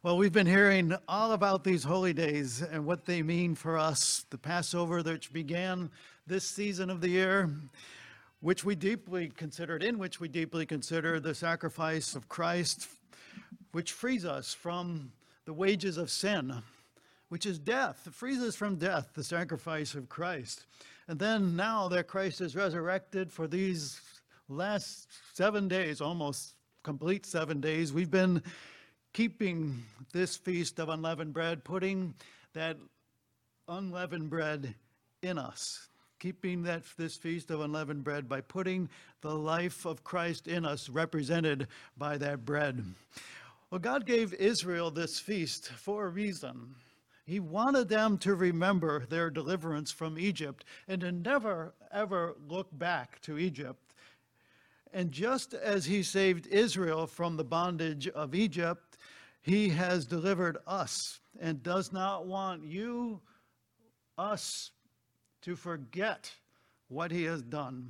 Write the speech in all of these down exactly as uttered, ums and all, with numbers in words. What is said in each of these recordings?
Well, we've been hearing all about these holy days and what they mean for us. The Passover, which began this season of the year, which we deeply considered, in which we deeply consider the sacrifice of Christ, which frees us from the wages of sin, which is death. It frees us from death, the sacrifice of Christ. And then now that Christ is resurrected, for these last seven days, almost complete seven days, we've been keeping this feast of unleavened bread, putting that unleavened bread in us, keeping that this feast of unleavened bread by putting the life of Christ in us, represented by that bread. Well, God gave Israel this feast for a reason. He wanted them to remember their deliverance from Egypt and to never, ever look back to Egypt. And just as he saved Israel from the bondage of Egypt, he has delivered us and does not want you, us, to forget what he has done.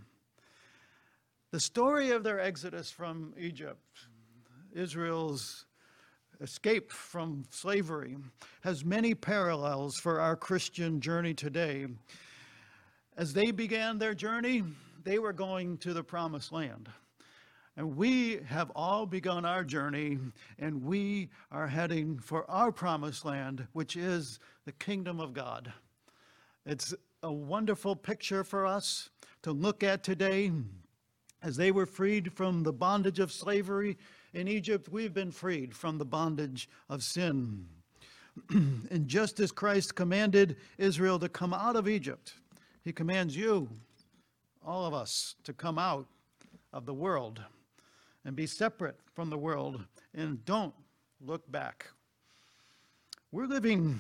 The story of their exodus from Egypt, Israel's escape from slavery, has many parallels for our Christian journey today. As they began their journey, they were going to the promised land. And we have all begun our journey, and we are heading for our promised land, which is the kingdom of God. It's a wonderful picture for us to look at today. As they were freed from the bondage of slavery in Egypt, we've been freed from the bondage of sin. And just as Christ commanded Israel to come out of Egypt, he commands you, all of us, to come out of the world and be separate from the world, and don't look back. We're living,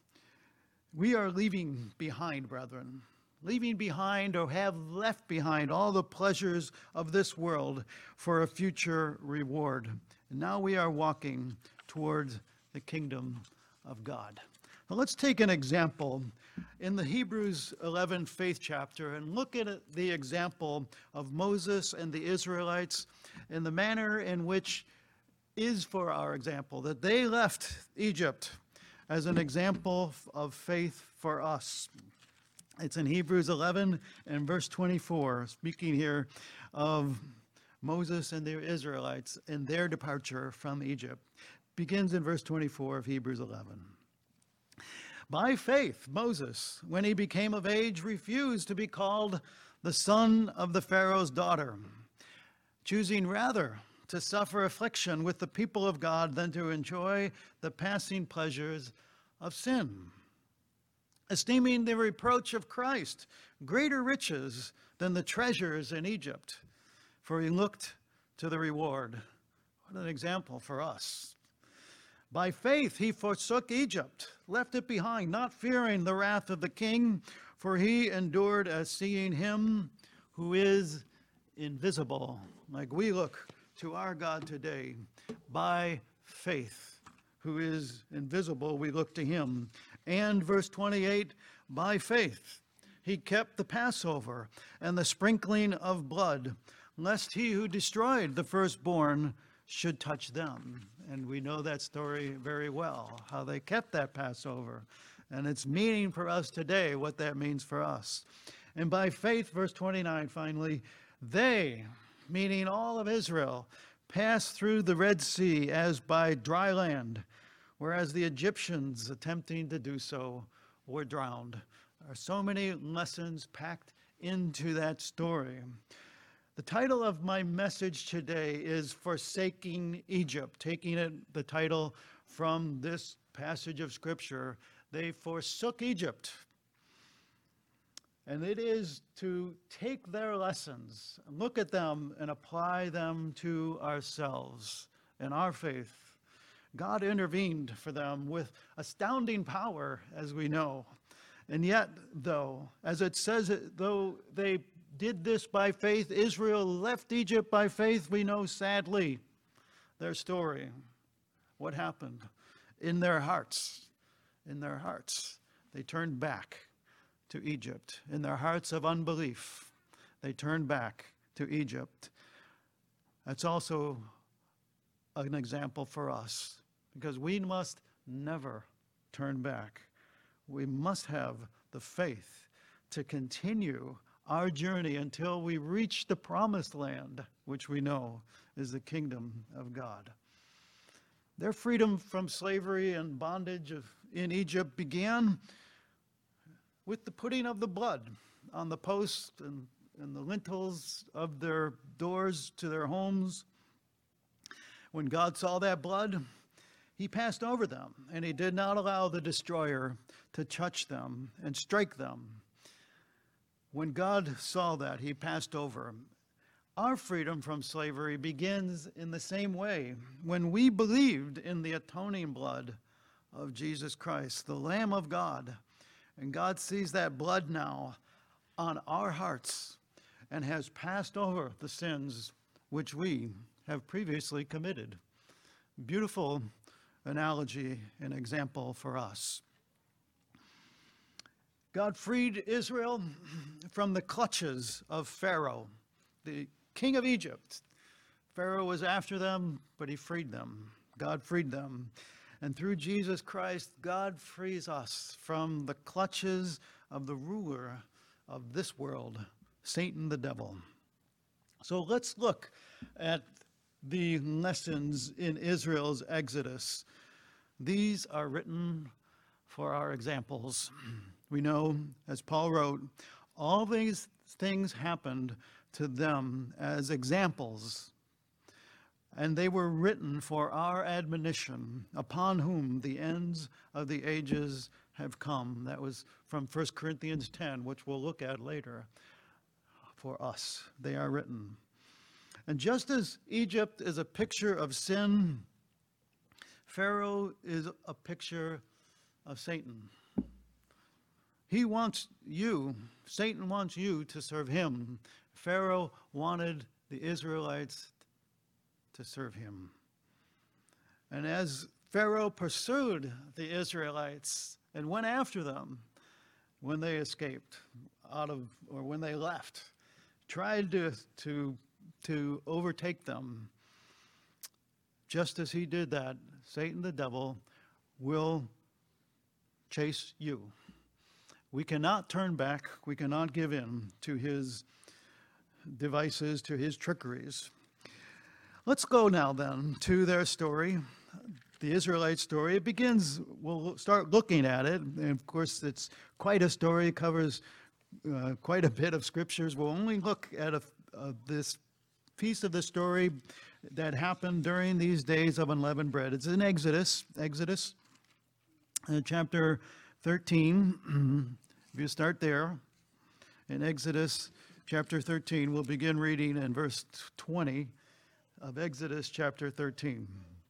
we are leaving behind, brethren, leaving behind or have left behind all the pleasures of this world for a future reward. And now we are walking towards the kingdom of God. Now let's take an example in the Hebrews eleven faith chapter and look at the example of Moses and the Israelites in the manner in which is for our example, that they left Egypt as an example of faith for us. It's in Hebrews eleven and verse twenty-four, speaking here of Moses and the Israelites and their departure from Egypt. Begins in verse twenty-four of Hebrews eleven. By faith, Moses, when he became of age, refused to be called the son of the Pharaoh's daughter, choosing rather to suffer affliction with the people of God than to enjoy the passing pleasures of sin, esteeming the reproach of Christ greater riches than the treasures in Egypt, for he looked to the reward. What an example for us. By faith he forsook Egypt, left it behind, not fearing the wrath of the king, for he endured as seeing him who is invisible. Like we look to our God today, by faith, who is invisible, we look to him. And verse twenty-eight, by faith he kept the Passover and the sprinkling of blood, lest he who destroyed the firstborn should touch them. And we know that story very well, how they kept that Passover. And it's meaning for us today, what that means for us. And by faith, verse twenty-nine, finally, they, meaning all of Israel, passed through the Red Sea as by dry land, whereas the Egyptians, attempting to do so, were drowned. There are so many lessons packed into that story. The title of my message today is Forsaking Egypt, taking it, the title from this passage of Scripture. They forsook Egypt. And it is to take their lessons, look at them, and apply them to ourselves and our faith. God intervened for them with astounding power, as we know. And yet, though, as it says, though they did this by faith, Israel left Egypt by faith, we know sadly their story. What happened? In their hearts, in their hearts, they turned back to Egypt. In their hearts of unbelief, they turned back to Egypt. That's also an example for us. because we must never turn back. We must have the faith to continue our journey until we reach the promised land, which we know is the kingdom of God. Their freedom from slavery and bondage of, in Egypt began with the putting of the blood on the posts and, and the lintels of their doors to their homes. When God saw that blood, he passed over them, and he did not allow the destroyer to touch them and strike them. When God saw that, he passed over. Our freedom from slavery begins in the same way. When we believed in the atoning blood of Jesus Christ, the Lamb of God, and God sees that blood now on our hearts and has passed over the sins which we have previously committed. Beautiful analogy and example for us. God freed Israel from the clutches of Pharaoh, the king of Egypt. Pharaoh was after them, but he freed them. God freed them. And through Jesus Christ, God frees us from the clutches of the ruler of this world, Satan the devil. So let's look at the lessons in Israel's Exodus. These are written for our examples. We know, as Paul wrote, all these things happened to them as examples, and they were written for our admonition, upon whom the ends of the ages have come. That was from First Corinthians ten, which we'll look at later. For us, they are written. And just as Egypt is a picture of sin, Pharaoh is a picture of Satan. He wants you, Satan wants you to serve him. Pharaoh wanted the Israelites to serve him. And as Pharaoh pursued the Israelites and went after them when they escaped out of, or when they left, tried to, to, to overtake them, just as he did that, Satan the devil will chase you. We cannot turn back. We cannot give in to his devices, to his trickeries. Let's go now then to their story, the Israelite story. It begins, we'll start looking at it. And of course, it's quite a story, it covers uh, quite a bit of scriptures. We'll only look at a, uh, this piece of the story that happened during these days of unleavened bread. It's in Exodus, Exodus uh, chapter thirteen. If you start there, in Exodus chapter thirteen, we'll begin reading in verse twenty of Exodus chapter thirteen.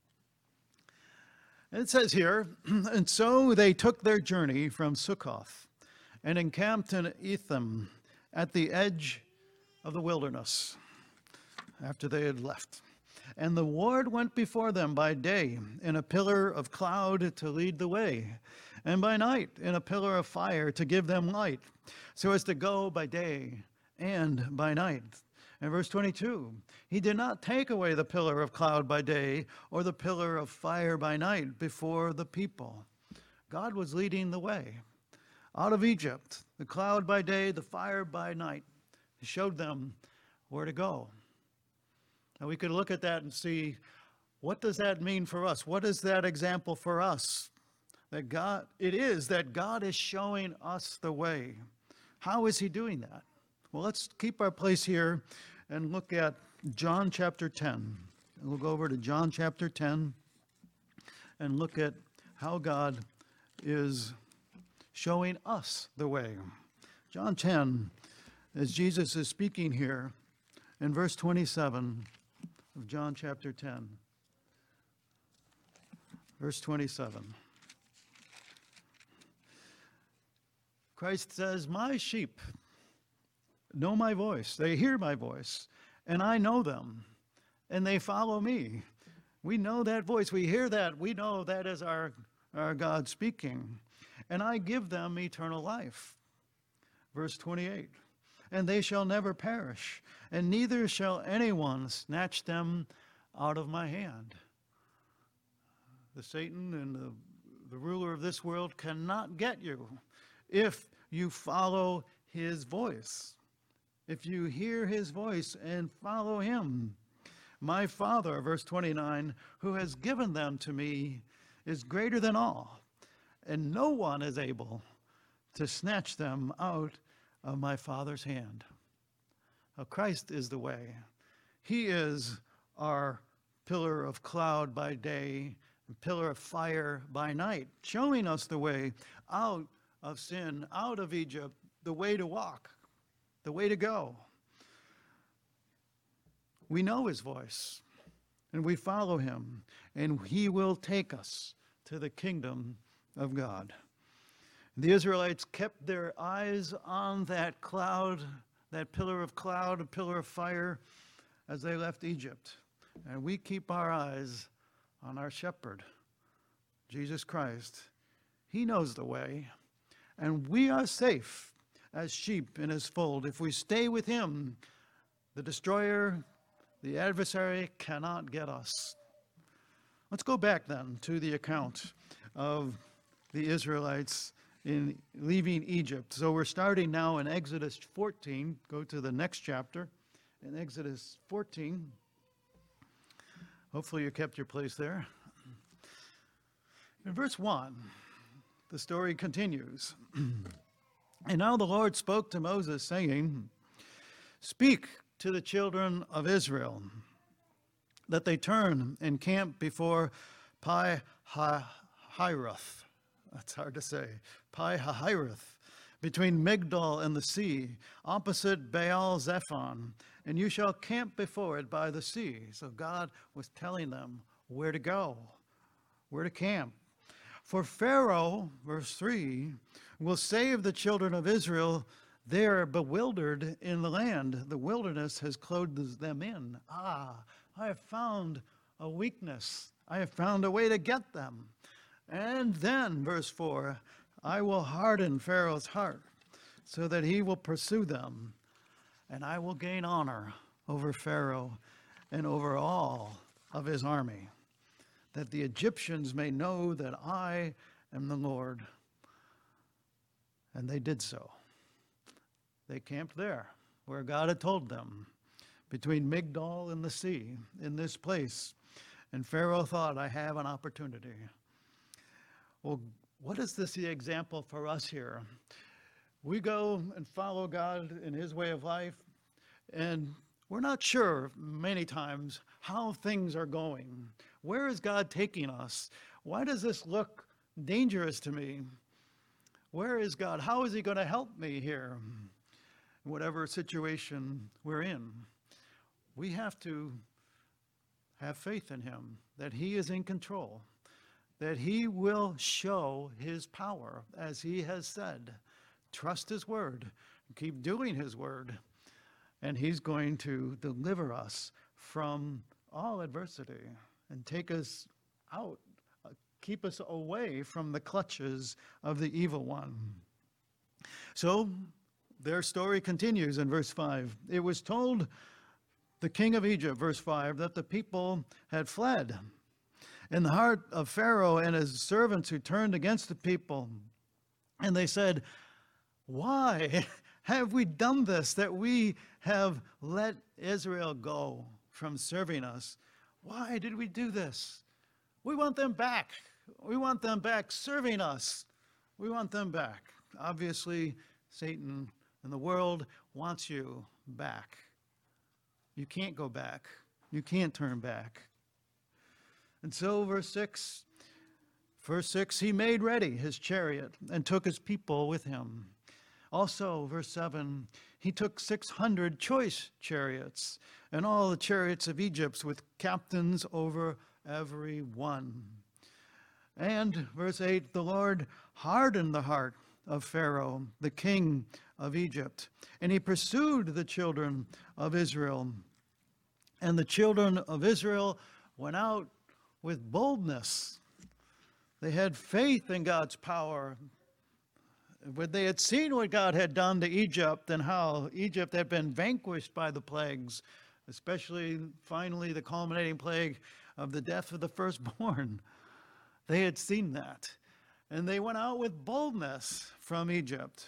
And it says here, and so they took their journey from Sukkoth and encamped in Etham at the edge of the wilderness after they had left. And the Lord went before them by day in a pillar of cloud to lead the way, and by night in a pillar of fire to give them light, so as to go by day and by night. And verse twenty-two, he did not take away the pillar of cloud by day or the pillar of fire by night before the people. God was leading the way out of Egypt, the cloud by day, the fire by night. He showed them where to go. And we could look at that and see, what does that mean for us? What is that example for us? That God, it is that God is showing us the way. How is he doing that? Well, let's keep our place here and look at John chapter ten. And we'll go over to John chapter ten and look at how God is showing us the way. John ten, as Jesus is speaking here in verse twenty-seven of John chapter ten. Verse twenty-seven. Christ says, my sheep know my voice. They hear my voice, and I know them, and they follow me. We know that voice. We hear that. We know that is our, our God speaking. And I give them eternal life. Verse twenty-eight. And they shall never perish, and neither shall anyone snatch them out of my hand. the Satan and the, the ruler of this world cannot get you if you follow his voice. If you hear his voice and follow him. My Father, verse twenty-nine, who has given them to me is greater than all, and no one is able to snatch them out of my Father's hand. Now, Christ is the way. He is our pillar of cloud by day, and pillar of fire by night, showing us the way out of sin, out of Egypt, the way to walk, the way to go. We know his voice, and we follow him, and he will take us to the kingdom of God. The Israelites kept their eyes on that cloud, that pillar of cloud, a pillar of fire, as they left Egypt. And we keep our eyes on our shepherd, Jesus Christ. He knows the way, and we are safe as sheep in his fold. If we stay with him, the destroyer, the adversary cannot get us. Let's go back then to the account of the Israelites in leaving Egypt. So we're starting now in Exodus fourteen. Go to the next chapter in Exodus fourteen. Hopefully you kept your place there. In verse one, the story continues. And now the Lord spoke to Moses, saying, "Speak to the children of Israel, that they turn and camp before Pi-hahiroth." That's hard to say. Pi-hahiroth, between Migdol and the sea, opposite Baal-zephon, and you shall camp before it by the sea. So God was telling them where to go, where to camp. For Pharaoh, verse three, will save the children of Israel. They are bewildered in the land. The wilderness has clothed them in. Ah, I have found a weakness. I have found a way to get them. And then, verse four, I will harden Pharaoh's heart so that he will pursue them, and I will gain honor over Pharaoh and over all of his army, that the Egyptians may know that I am the Lord. And they did so. They camped there, where God had told them, between Migdol and the sea, in this place. And Pharaoh thought, I have an opportunity. Well, what is this the example for us here? We go and follow God in his way of life, and we're not sure many times how things are going. Where is God taking us? Why does this look dangerous to me? Where is God? How is he going to help me here? Whatever situation we're in, we have to have faith in him, that he is in control, that he will show his power, as he has said. Trust his word, keep doing his word, and he's going to deliver us from all adversity and take us out, uh, keep us away from the clutches of the evil one. So their story continues in verse five. It was told the king of Egypt, verse five, that the people had fled. In the heart of Pharaoh and his servants who turned against the people, and they said, why have we done this, that we have let Israel go from serving us? Why did we do this? We want them back. We want them back serving us. We want them back. Obviously, Satan and the world wants you back. You can't go back. You can't turn back. And so, verse six, verse six, he made ready his chariot and took his people with him. Also, verse seven, he took six hundred choice chariots and all the chariots of Egypt with captains over every one. And, verse eight, the Lord hardened the heart of Pharaoh, the king of Egypt, and he pursued the children of Israel. And the children of Israel went out with boldness. They had faith in God's power. When they had seen what God had done to Egypt and how Egypt had been vanquished by the plagues, especially finally the culminating plague of the death of the firstborn. They had seen that, and they went out with boldness from Egypt.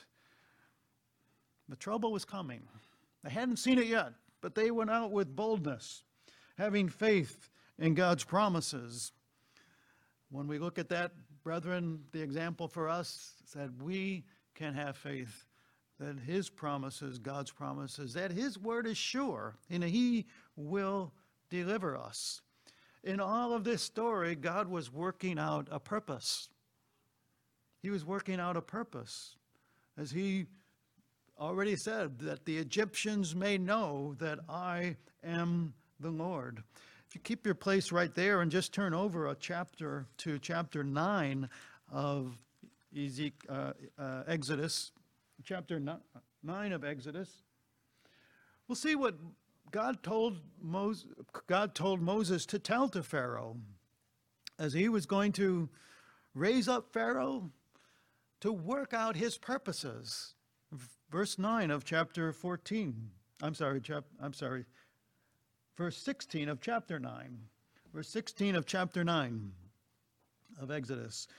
The trouble was coming. They hadn't seen it yet, but they went out with boldness, having faith in God's promises. When we look at that, brethren, the example for us is that we can have faith that his promises, God's promises, that his word is sure, and he will deliver us. In all of this story, God was working out a purpose. He was working out a purpose. As he already said, that the Egyptians may know that I am the Lord. If you keep your place right there and just turn over a chapter to chapter nine of Ezek- uh, uh, Exodus, chapter nine of Exodus, we'll see what God told Moses, God told Moses to tell to Pharaoh as he was going to raise up Pharaoh to work out his purposes. Verse nine of chapter fourteen. I'm sorry, chap, I'm sorry. Verse sixteen of chapter nine. Verse sixteen of chapter nine of Exodus.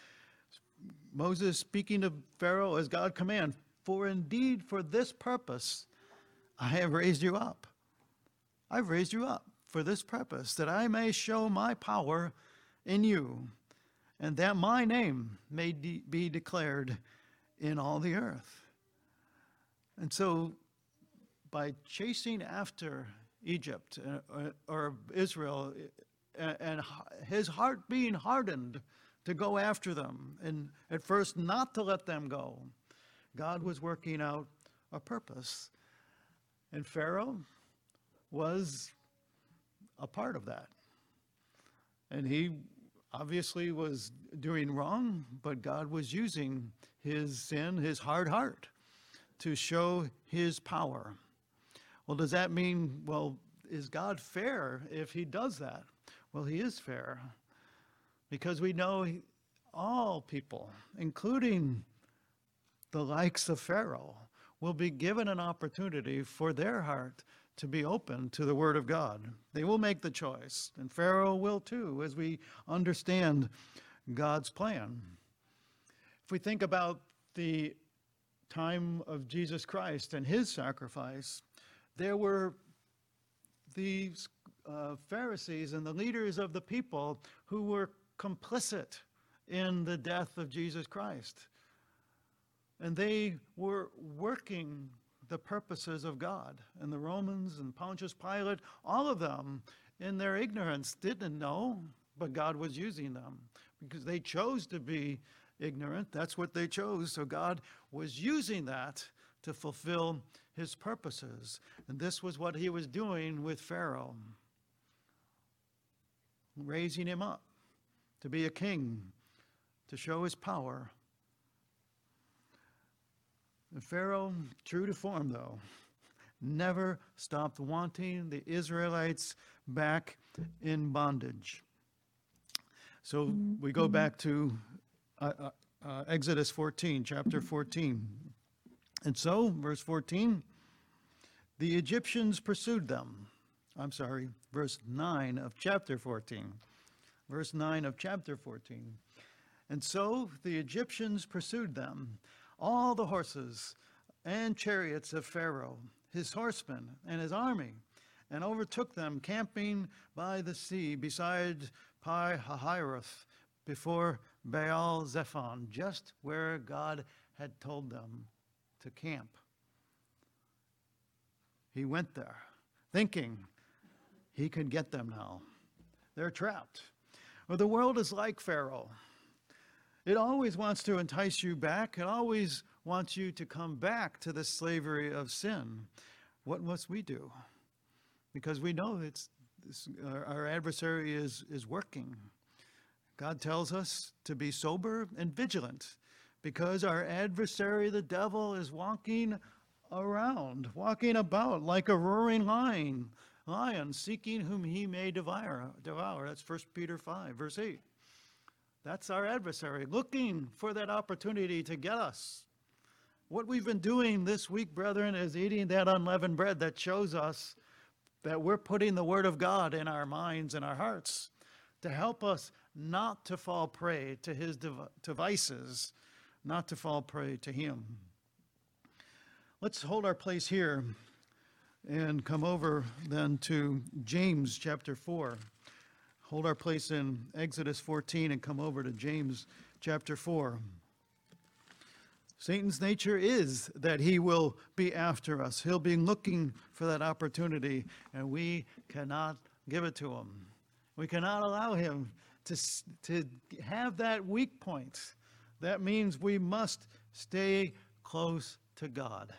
Moses speaking to Pharaoh as God commanded, "For indeed for this purpose I have raised you up. I've raised you up for this purpose, that I may show my power in you, and that my name may de- be declared in all the earth." And so by chasing after Egypt or, or Israel, and his heart being hardened to go after them, and at first not to let them go, God was working out a purpose. And Pharaoh was a part of that. And he obviously was doing wrong, but God was using his sin, his hard heart, to show his power. Well, does that mean, well, is God fair if he does that? Well, he is fair, because we know he, all people, including the likes of Pharaoh, will be given an opportunity for their heart to be open to the Word of God. They will make the choice, and Pharaoh will too, as we understand God's plan. If we think about the time of Jesus Christ and his sacrifice, there were these uh, Pharisees and the leaders of the people who were complicit in the death of Jesus Christ. And they were working the purposes of God. And the Romans and Pontius Pilate, all of them, in their ignorance, didn't know, but God was using them because they chose to be ignorant. That's what they chose. So God was using that to fulfill his purposes. And this was what he was doing with Pharaoh, raising him up to be a king, to show his power. And Pharaoh, true to form though, never stopped wanting the Israelites back in bondage. So we go back to uh, uh, uh, Exodus fourteen, chapter fourteen. And so, verse fourteen, the Egyptians pursued them. I'm sorry, verse nine of chapter fourteen. Verse nine of chapter fourteen. And so the Egyptians pursued them, all the horses and chariots of Pharaoh, his horsemen and his army, and overtook them camping by the sea beside Pi-hahiroth, before Baal Zephon, just where God had told them to camp. He went there thinking he could get them now. They're trapped. Well, the world is like Pharaoh. It always wants to entice you back. It always wants you to come back to the slavery of sin. What must we do? Because we know it's, it's our, our adversary is, is working. God tells us to be sober and vigilant, because our adversary, the devil, is walking around, walking about like a roaring lion, lion seeking whom he may devour. devour. That's First Peter five, verse eight. That's our adversary, looking for that opportunity to get us. What we've been doing this week, brethren, is eating that unleavened bread that shows us that we're putting the Word of God in our minds and our hearts to help us not to fall prey to his dev- devices, not to fall prey to him. Let's hold our place here and come over then to James chapter four. Hold our place in Exodus fourteen and come over to James chapter four. Satan's nature is that he will be after us. He'll be looking for that opportunity, and we cannot give it to him. We cannot allow him to, to have that weak point. That means we must stay close to God.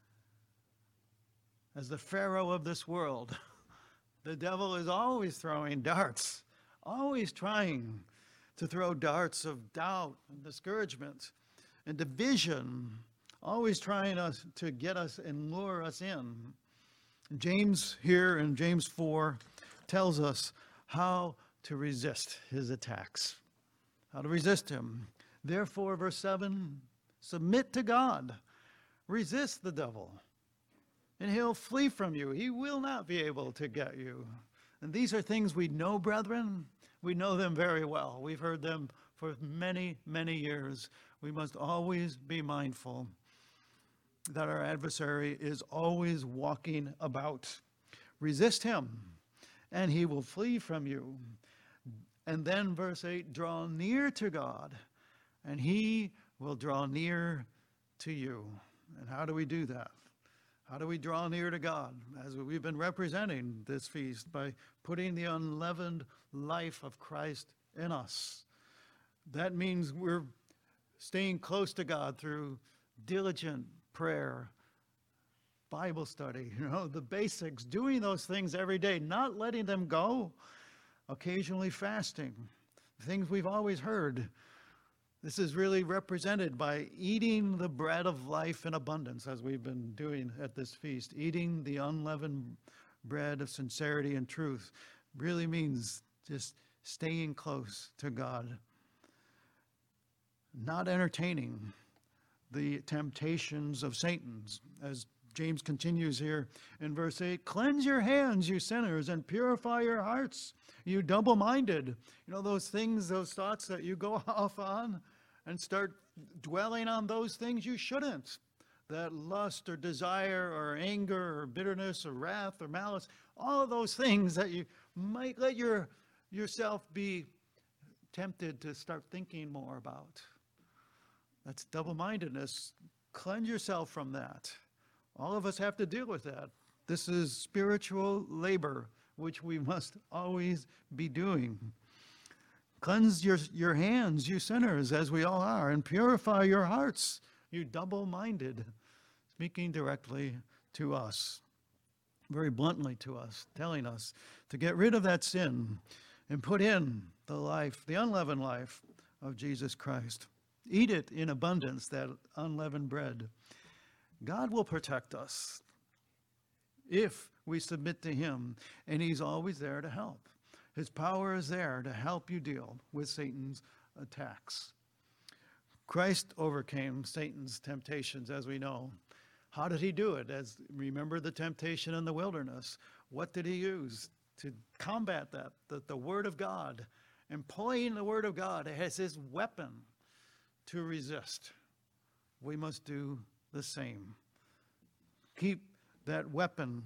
As the Pharaoh of this world, the devil is always throwing darts, always trying to throw darts of doubt and discouragement and division, always trying us to get us and lure us in. James here in James four tells us how to resist his attacks, how to resist him. Therefore, verse seven, submit to God, resist the devil, and he'll flee from you. He will not be able to get you. And these are things we know, brethren. We know them very well. We've heard them for many, many years. We must always be mindful that our adversary is always walking about. Resist him, and he will flee from you. And then verse eight, draw near to God, and he will draw near to you. And how do we do that? How do we draw near to God? As we've been representing this feast by putting the unleavened life of Christ in us. That means we're staying close to God through diligent prayer, Bible study, you know, the basics, doing those things every day, not letting them go, occasionally fasting, things we've always heard. This is really represented by eating the bread of life in abundance, as we've been doing at this feast. Eating the unleavened bread of sincerity and truth really means just staying close to God. Not entertaining the temptations of Satan, as James continues here in verse eight. Cleanse your hands, you sinners, and purify your hearts, you double-minded. You know, those things, those thoughts that you go off on and start dwelling on those things you shouldn't. That lust or desire or anger or bitterness or wrath or malice, all of those things that you might let your yourself be tempted to start thinking more about. That's double-mindedness. Cleanse yourself from that. All of us have to deal with that. This is spiritual labor, which we must always be doing. Cleanse your, your hands, you sinners, as we all are, and purify your hearts, you double-minded. Speaking directly to us, very bluntly to us, telling us to get rid of that sin and put in the life, the unleavened life of Jesus Christ. Eat it in abundance, that unleavened bread. God will protect us if we submit to him, and he's always there to help. His power is there to help you deal with Satan's attacks. Christ overcame Satan's temptations, as we know. How did he do it? As remember the temptation in the wilderness. What did he use to combat that? The, the Word of God. Employing the Word of God as his weapon to resist. We must do the same. Keep that weapon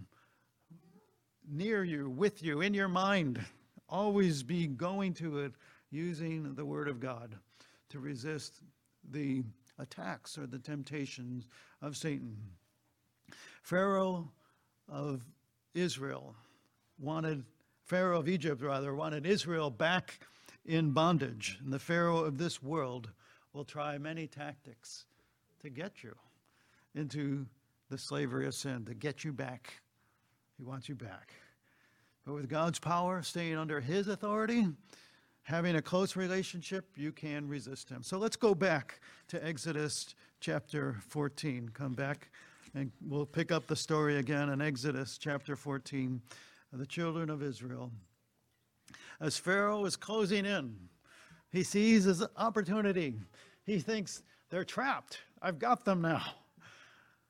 near you, with you, in your mind. Always be going to it using the Word of God to resist the attacks or the temptations of Satan. Pharaoh of Israel wanted, Pharaoh of Egypt rather, wanted Israel back in bondage. And the Pharaoh of this world will try many tactics to get you into the slavery of sin, to get you back. He wants you back. But with God's power, staying under his authority, having a close relationship, you can resist him. So let's go back to Exodus chapter fourteen. Come back and we'll pick up the story again in Exodus chapter fourteen of the children of Israel. As Pharaoh is closing in, he sees his opportunity. He thinks, they're trapped. I've got them now.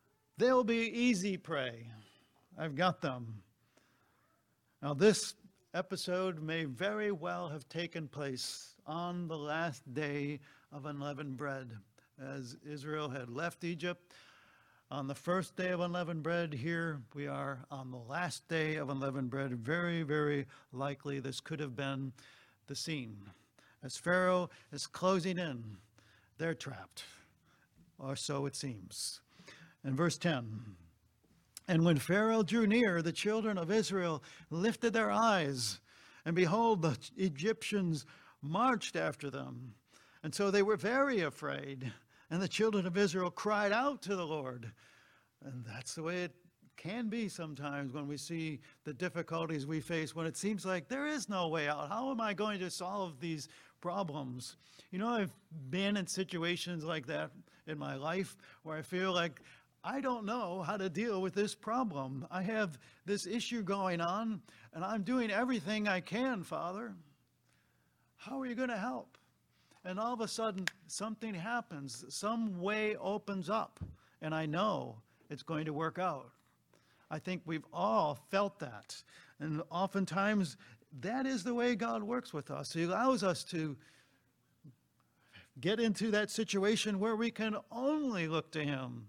They'll be easy prey. I've got them. Now this episode may very well have taken place on the last day of unleavened bread, as Israel had left Egypt. On the first day of unleavened bread, here we are on the last day of unleavened bread. Very, very likely this could have been the scene. As Pharaoh is closing in, they're trapped, or so it seems. In verse ten, and when Pharaoh drew near, the children of Israel lifted their eyes, and behold, the Egyptians marched after them. And so they were very afraid, and the children of Israel cried out to the Lord. And that's the way it can be sometimes when we see the difficulties we face, when it seems like there is no way out. How am I going to solve these problems? You know, I've been in situations like that in my life where I feel like I don't know how to deal with this problem. I have this issue going on, and I'm doing everything I can, Father. How are you going to help? And all of a sudden, something happens. Some way opens up, and I know it's going to work out. I think we've all felt that. And oftentimes, that is the way God works with us. He allows us to get into that situation where we can only look to Him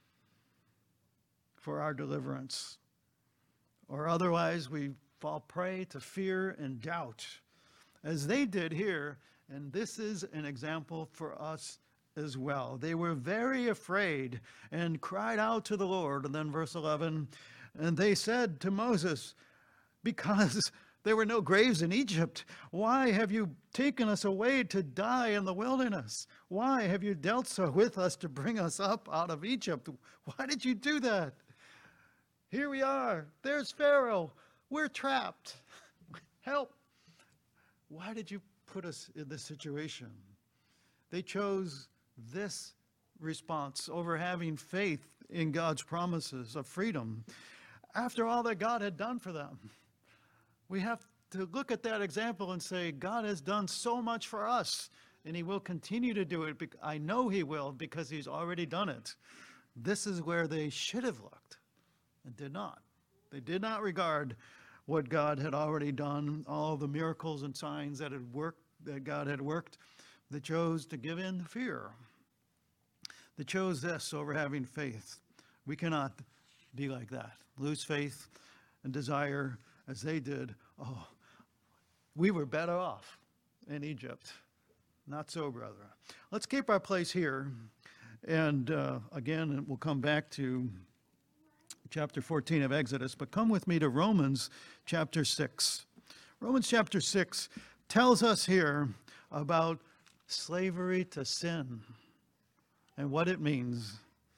for our deliverance. Or otherwise, we fall prey to fear and doubt, as they did here. And this is an example for us as well. They were very afraid and cried out to the Lord. And then verse eleven, and they said to Moses, because there were no graves in Egypt, why have you taken us away to die in the wilderness? Why have you dealt so with us to bring us up out of Egypt? Why did you do that? Here we are. There's Pharaoh. We're trapped. Help. Why did you put us in this situation? They chose this response over having faith in God's promises of freedom after all that God had done for them. We have to look at that example and say, God has done so much for us, and He will continue to do it. I know He will, because He's already done it. This is where they should have looked and did not. They did not regard what God had already done, all the miracles and signs that had worked, that God had worked. They chose to give in to fear. They chose this over having faith. We cannot be like that. Lose faith and desire as they did. Oh, we were better off in Egypt. Not so, brethren. Let's keep our place here. And uh, again, we'll come back to chapter fourteen of Exodus, but come with me to Romans chapter six. Romans chapter six tells us here about slavery to sin and what it means.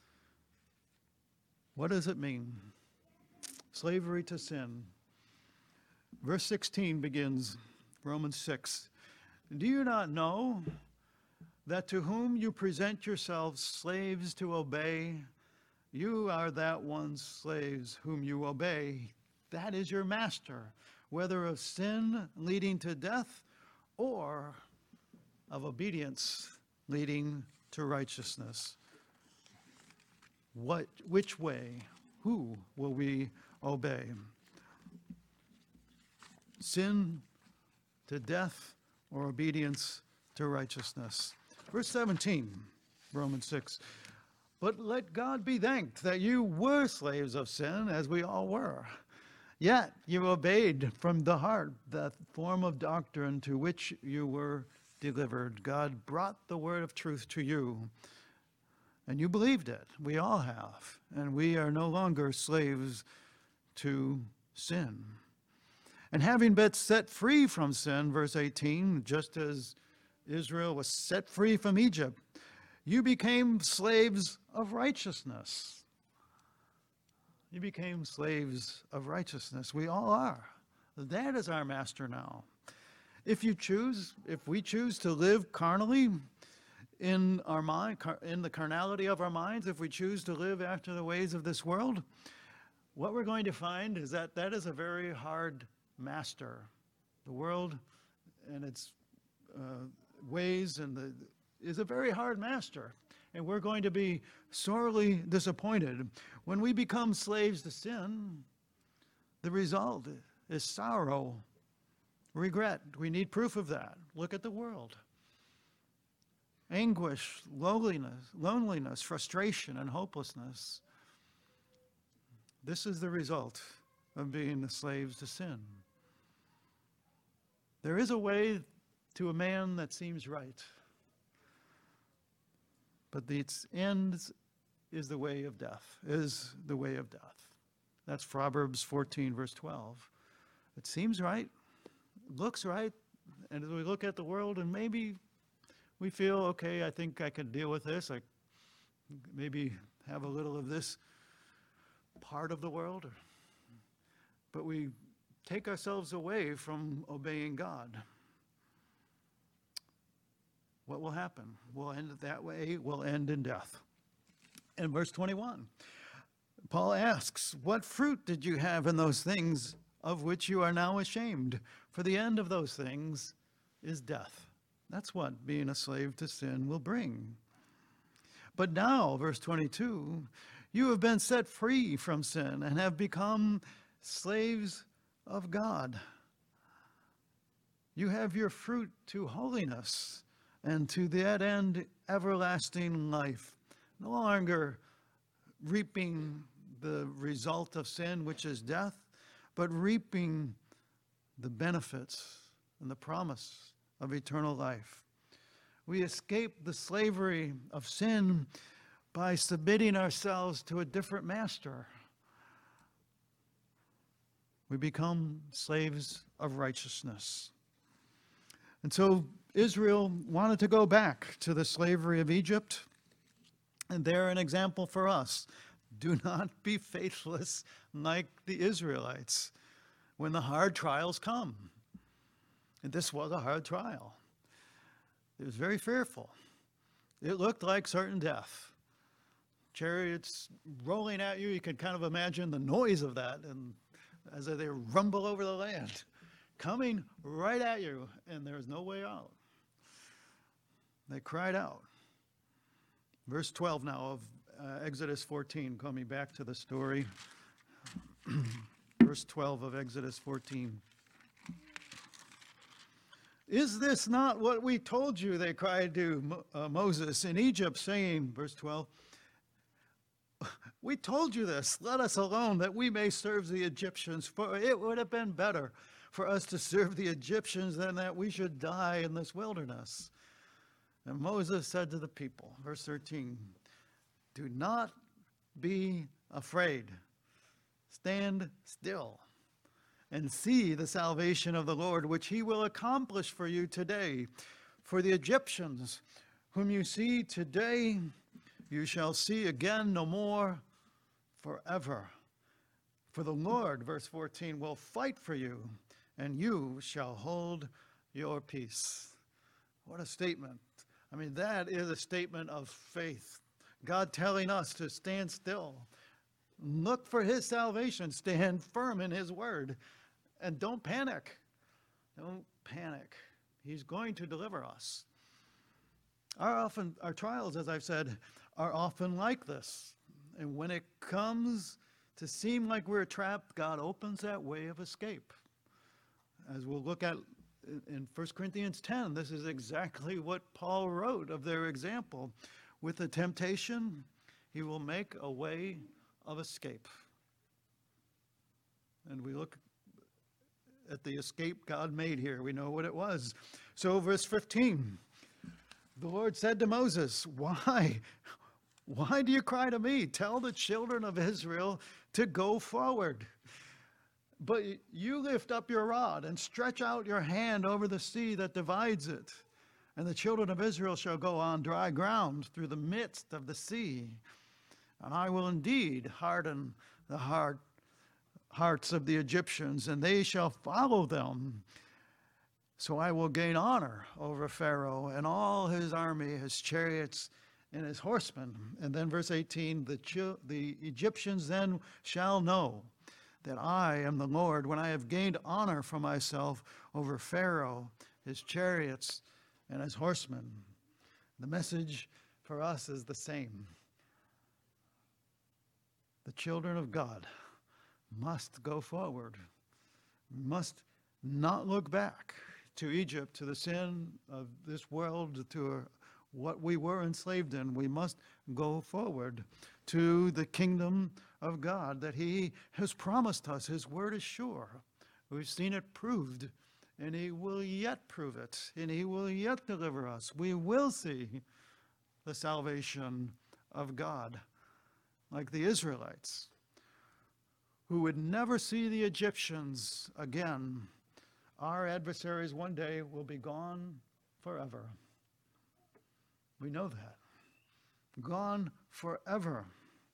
What does it mean? Slavery to sin. Verse sixteen begins, Romans six. Do you not know that to whom you present yourselves slaves to obey, you are that one's slaves whom you obey? That is your master, whether of sin leading to death or of obedience leading to righteousness. What, which way, who will we obey? Sin to death or obedience to righteousness? Verse seventeen, Romans six. But let God be thanked that you were slaves of sin, as we all were. Yet you obeyed from the heart that form of doctrine to which you were delivered. God brought the word of truth to you, and you believed it. We all have. And we are no longer slaves to sin. And having been set free from sin, verse eighteen, just as Israel was set free from Egypt, you became slaves of righteousness. You became slaves of righteousness. We all are. That is our master now. If you choose, if we choose to live carnally in our mind, in the carnality of our minds, if we choose to live after the ways of this world, what we're going to find is that that is a very hard master. The world and its uh, ways and the is a very hard master, and we're going to be sorely disappointed. When we become slaves to sin, the result is sorrow regret. We need proof of that. Look at the world. Anguish, loneliness, loneliness, frustration, and hopelessness. This is the result of being the slaves to sin. There is a way to a man that seems right, but its end is the way of death, is the way of death. That's Proverbs fourteen, verse twelve. It seems right, it looks right, and as we look at the world and maybe we feel, okay, I think I can deal with this, I maybe have a little of this part of the world, or, but we take ourselves away from obeying God. What will happen? We'll end it that way, we'll end in death. In verse twenty-one, Paul asks, what fruit did you have in those things of which you are now ashamed? For the end of those things is death. That's what being a slave to sin will bring. But now, verse twenty-two, you have been set free from sin and have become slaves of God. You have your fruit to holiness and to that end everlasting life. No longer reaping the result of sin, which is death, but reaping the benefits and the promise of eternal life. We escape the slavery of sin by submitting ourselves to a different master. We become slaves of righteousness. And so Israel wanted to go back to the slavery of Egypt, and they're an example for us. Do not be faithless like the Israelites when the hard trials come. And this was a hard trial. It was very fearful. It looked like certain death. Chariots rolling at you, you can kind of imagine the noise of that, and as they rumble over the land, coming right at you, and there's no way out. They cried out. Verse twelve now of uh, Exodus fourteen, coming back to the story. Verse twelve of Exodus fourteen. Is this not what we told you, they cried to uh, Moses in Egypt, saying, verse twelve, we told you this, let us alone that we may serve the Egyptians, for it would have been better for us to serve the Egyptians than that we should die in this wilderness. And Moses said to the people, verse thirteen, do not be afraid. Stand still and see the salvation of the Lord, which he will accomplish for you today. For the Egyptians whom you see today, you shall see again no more forever. For the Lord, verse fourteen, will fight for you, and you shall hold your peace. What a statement. I mean, that is a statement of faith. God telling us to stand still. Look for his salvation. Stand firm in his word. And don't panic. Don't panic. He's going to deliver us. Our, often, our trials, as I've said, are often like this. And when it comes to seem like we're trapped, God opens that way of escape. As we'll look at in First Corinthians ten, this is exactly what Paul wrote of their example. With the temptation, he will make a way of escape. And we look at the escape God made here. We know what it was. So verse fifteen, the Lord said to Moses, why? Why do you cry to me? Tell the children of Israel to go forward. But you lift up your rod and stretch out your hand over the sea that divides it. And the children of Israel shall go on dry ground through the midst of the sea. And I will indeed harden the heart, hearts of the Egyptians, and they shall follow them. So I will gain honor over Pharaoh and all his army, his chariots, and his horsemen. And then verse eighteen, the, the Egyptians then shall know that I am the Lord when I have gained honor for myself over Pharaoh, his chariots, and his horsemen. The message for us is the same. The children of God must go forward, must not look back to Egypt, to the sin of this world, to what we were enslaved in. We must go forward to the kingdom of God that he has promised us. His word is sure. We've seen it proved, and he will yet prove it, and he will yet deliver us. We will see the salvation of God, like the Israelites, who would never see the Egyptians again. Our adversaries one day will be gone forever. We know that. Gone forever.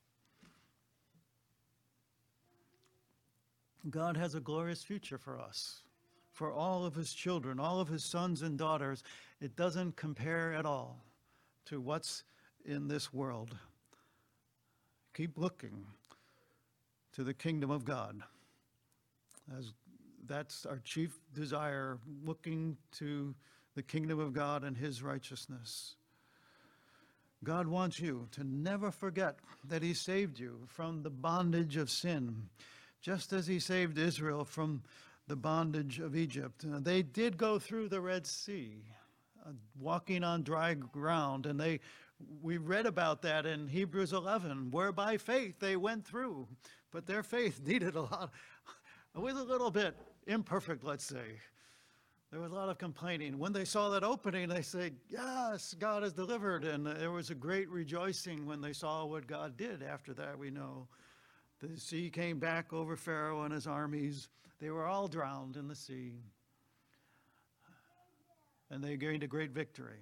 God has a glorious future for us, for all of his children, all of his sons and daughters. It doesn't compare at all to what's in this world. Keep looking to the kingdom of God. As that's our chief desire, looking to the kingdom of God and his righteousness. God wants you to never forget that he saved you from the bondage of sin, just as he saved Israel from the bondage of Egypt. Uh, they did go through the Red Sea, uh, walking on dry ground, and they we read about that in Hebrews eleven, where by faith they went through, but their faith needed a lot, it was a little bit imperfect, let's say. There was a lot of complaining. When they saw that opening, they said, yes, God has delivered, and there was a great rejoicing when they saw what God did. After that, we know the sea came back over Pharaoh and his armies. They were all drowned in the sea, and they gained a great victory.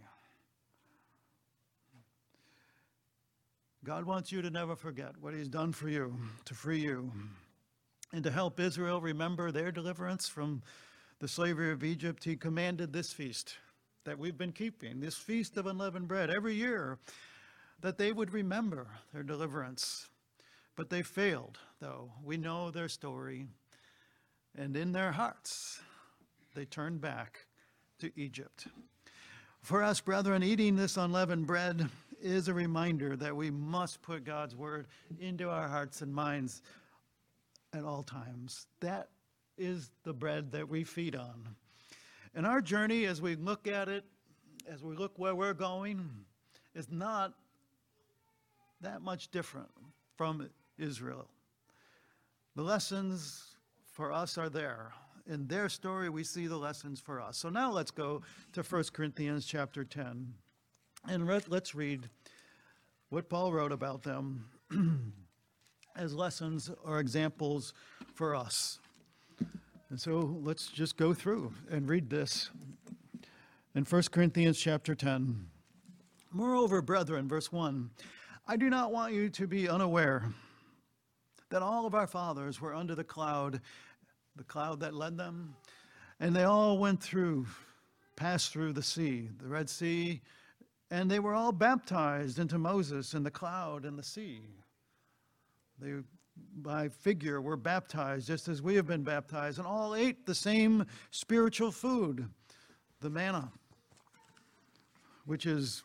God wants you to never forget what he's done for you, to free you, and to help Israel remember their deliverance from the slavery of Egypt. He commanded this feast that we've been keeping, this feast of unleavened bread, every year, that they would remember their deliverance. But they failed, though. We know their story. And in their hearts, they turned back to Egypt. For us, brethren, eating this unleavened bread is a reminder that we must put God's word into our hearts and minds at all times. That is the bread that we feed on. And our journey, as we look at it, as we look where we're going, is not that much different from Israel. The lessons for us are there. In their story, we see the lessons for us. So now let's go to First Corinthians chapter ten. And let's read what Paul wrote about them as lessons or examples for us. And so let's just go through and read this in First Corinthians chapter ten. Moreover, brethren, verse one, I do not want you to be unaware that all of our fathers were under the cloud, the cloud that led them, and they all went through, passed through the sea, the Red Sea, and they were all baptized into Moses in the cloud and the sea. They, by figure, were baptized just as we have been baptized, and all ate the same spiritual food, the manna, which is,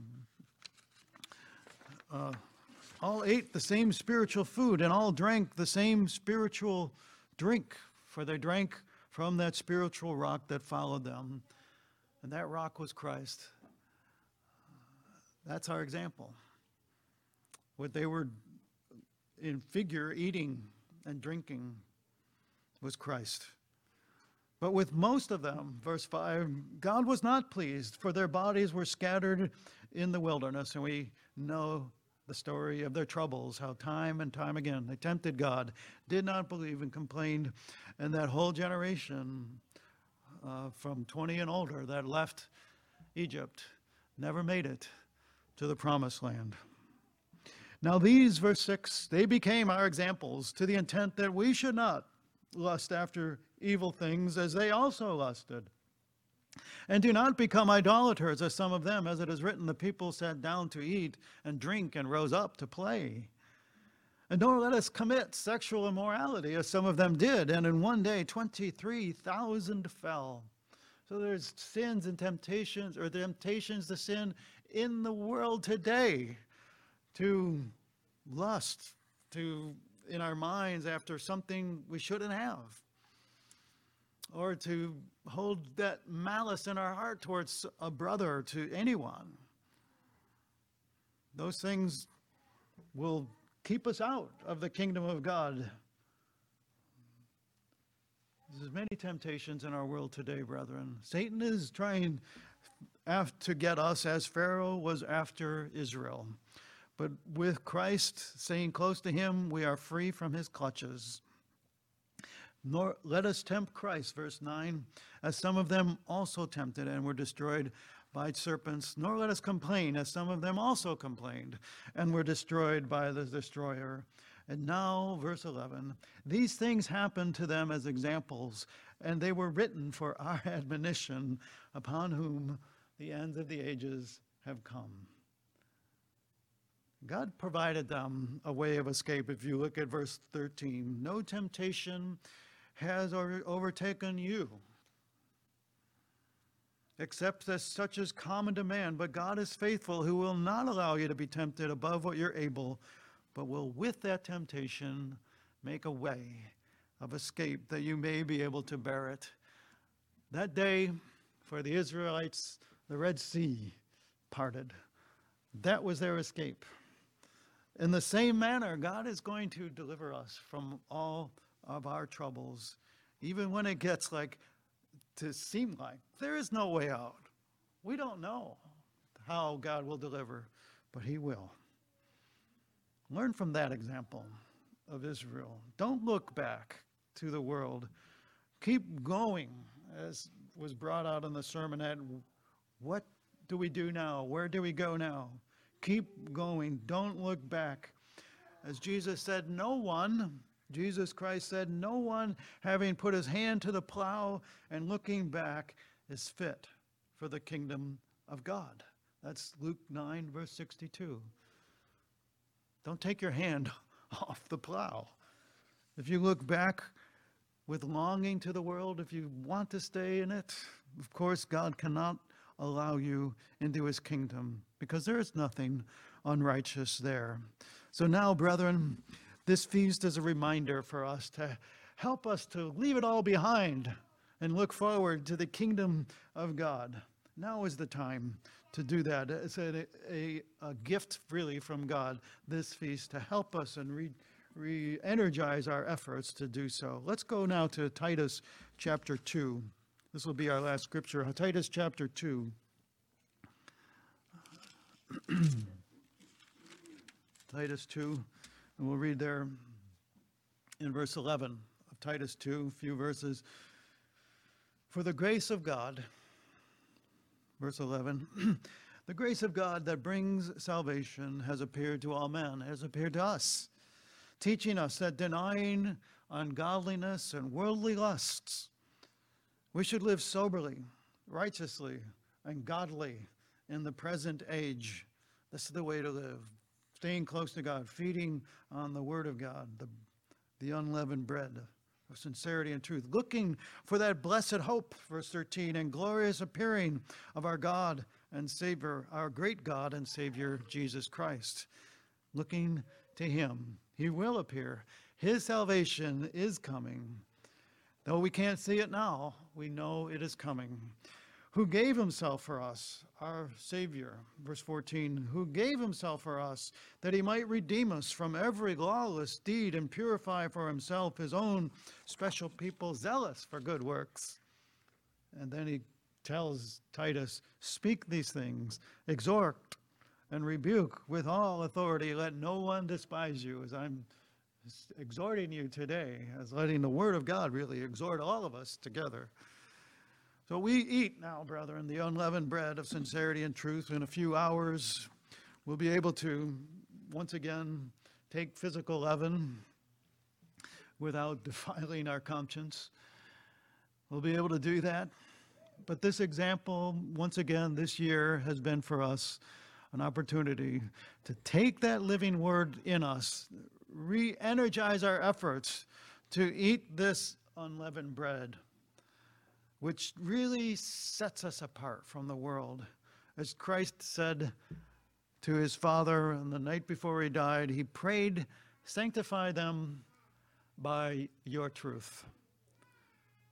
uh, all ate the same spiritual food, and all drank the same spiritual drink, for they drank from that spiritual rock that followed them, and that rock was Christ. That's our example. What they were in figure eating and drinking was Christ. But with most of them, verse five, God was not pleased, for their bodies were scattered in the wilderness. And we know the story of their troubles, how time and time again they tempted God, did not believe, and complained. And that whole generation uh, from twenty and older that left Egypt never made it to the promised land. Now these, verse six, they became our examples to the intent that we should not lust after evil things as they also lusted. And do not become idolaters as some of them, as it is written, the people sat down to eat and drink and rose up to play. And nor let us commit sexual immorality as some of them did, and in one day twenty-three thousand fell. So there's sins and temptations, or temptations to sin in the world today, to lust, to in our minds after something we shouldn't have. or to hold that malice in our heart towards a brother or to anyone. Those things will keep us out of the kingdom of God. There's many temptations in our world today, brethren. Satan is trying to get us as Pharaoh was after Israel. But with Christ staying close to him, we are free from his clutches. Nor let us tempt Christ, verse nine, as some of them also tempted and were destroyed by serpents. Nor let us complain, as some of them also complained and were destroyed by the destroyer. And now, verse eleven, these things happened to them as examples, and they were written for our admonition, upon whom the ends of the ages have come. God provided them a way of escape. If you look at verse thirteen, no temptation has overtaken you, except as such as common to man. But God is faithful, who will not allow you to be tempted above what you're able, but will with that temptation make a way of escape that you may be able to bear it. That day, for the Israelites, the Red Sea parted. That was their escape. In the same manner, God is going to deliver us from all of our troubles, even when it gets like to seem like there is no way out. We don't know how God will deliver, but he will. Learn from that example of Israel. Don't look back to the world. Keep going, as was brought out in the sermonette. What do we do now? Where do we go now? Keep going. Don't look back. As Jesus said, no one, Jesus Christ said, no one having put his hand to the plow and looking back is fit for the kingdom of God. That's Luke nine, verse sixty-two. Don't take your hand off the plow. If you look back with longing to the world, if you want to stay in it, of course, God cannot allow you into his kingdom, because there is nothing unrighteous there. So now, brethren, this feast is a reminder for us to help us to leave it all behind and look forward to the kingdom of God. Now is the time to do that. It's a, a, a gift really from God, this feast, to help us and re, re-energize our efforts to do so. Let's go now to Titus chapter two. This will be our last scripture. Titus chapter two. Titus two, and we'll read there in verse eleven of Titus two, a few verses. For the grace of God, verse eleven, the grace of God that brings salvation has appeared to all men, has appeared to us, teaching us that denying ungodliness and worldly lusts, we should live soberly, righteously, and godly in the present age. This is the way to live. Staying close to God, feeding on the Word of God, the, the unleavened bread of sincerity and truth. Looking for that blessed hope, verse thirteen, and glorious appearing of our God and Savior, our great God and Savior, Jesus Christ. Looking to him. He will appear. His salvation is coming. Though we can't see it now, we know it is coming. Who gave himself for us, our Savior, verse fourteen, who gave himself for us, that he might redeem us from every lawless deed and purify for himself his own special people, zealous for good works. And then he tells Titus, speak these things, exhort and rebuke with all authority. Let no one despise you, as I'm exhorting you today, as letting the Word of God really exhort all of us together. So we eat now, brethren, the unleavened bread of sincerity and truth. In a few hours, we'll be able to, once again, take physical leaven without defiling our conscience. We'll be able to do that. But this example, once again, this year has been for us an opportunity to take that living Word in us, re-energize our efforts to eat this unleavened bread, which really sets us apart from the world. As Christ said to his Father on the night before he died, he prayed, sanctify them by your truth.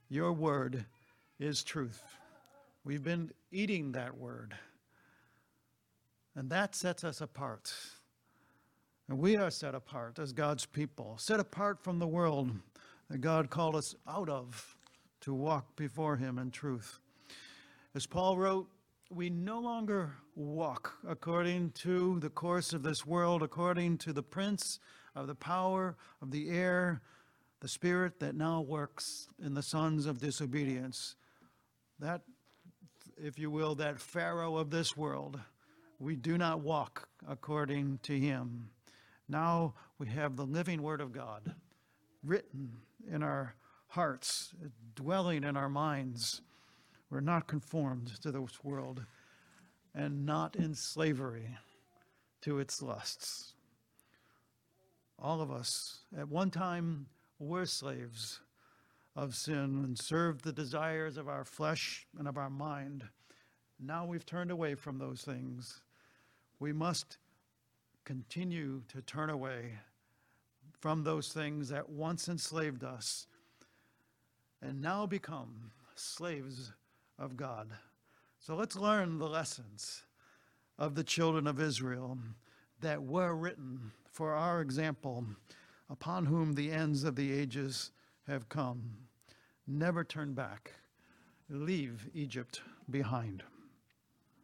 Your word is truth. We've been eating that word, and that sets us apart. And we are set apart as God's people, set apart from the world that God called us out of to walk before him in truth. As Paul wrote, we no longer walk according to the course of this world, according to the prince of the power of the air, the spirit that now works in the sons of disobedience. That, if you will, that Pharaoh of this world, we do not walk according to him. Now we have the living word of God written in our hearts, dwelling in our minds. We're not conformed to this world and not in slavery to its lusts. All of us at one time were slaves of sin and served the desires of our flesh and of our mind. Now we've turned away from those things. We must continue to turn away from those things that once enslaved us and now become slaves of God. So let's learn the lessons of the children of Israel that were written for our example, upon whom the ends of the ages have come. Never turn back. Leave Egypt behind.